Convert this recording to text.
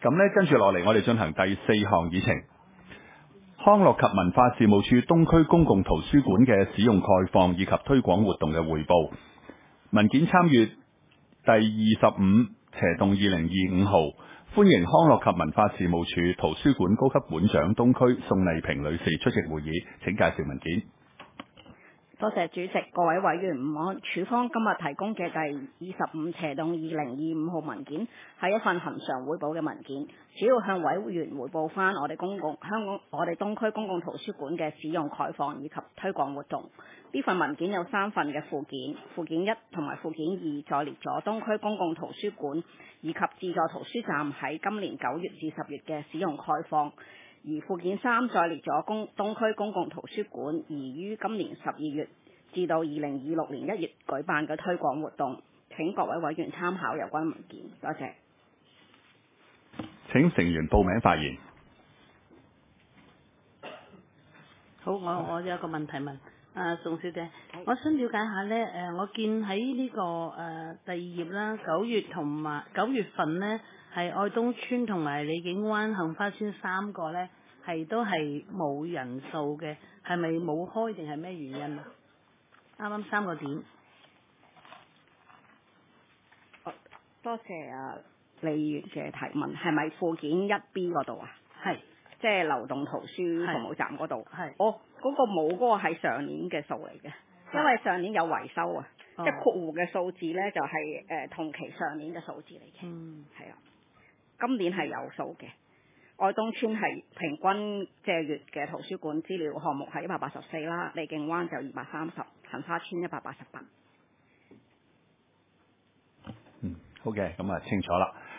咁呢，跟住落嚟，我哋進行第4項議程。康樂及文化事務處東區公共圖書館嘅使用概況以及推廣活動嘅匯報。文件參閱第25斜動2025號，歡迎康樂及文化事務處圖書館高級館長東區宋麗萍女士出席會議，請介紹文件。 多謝主席，各位委員午安。處方今日提供嘅第25斜動2025號文件係一份恆常匯報嘅文件，主要向委員匯報翻我哋東區公共圖書館嘅使用概況以及推廣活動。呢份文件有3份嘅附件，附件1同埋附件2載列咗東區公共圖書館以及自助圖書站喺今年9月至10月嘅使用概況。而附件3載列咗東區公共圖書館宜於今年12月至到2026年1月舉辦嘅推廣活動，請各位委員參考有關文件。多謝。 請成員報名發言。 好，我有個問題問宋小姐，我想了解下呢，我見喺呢個第2頁啦，9月同埋9月份呢，係愛東邨同埋李景灣杏花邨3個呢，都係冇人數嘅，係咪冇開定係咩原因啊？啱啱3個點。 多謝李議員嘅提問，係咪附件 1B 嗰度啊？ 係， 即係流動圖書服務站嗰度。 係。 嗰個冇，嗰個係上年嘅數嚟嘅，因為上年有維修啊，即係括弧嘅數字呢，就係同期上年嘅數字嚟嘅。係啊，今年係有數嘅。愛東邨係平均借閱嘅圖書館資料項目係184啦，李景灣就230，杏花邨188。 好嘅，咁啊清楚啦。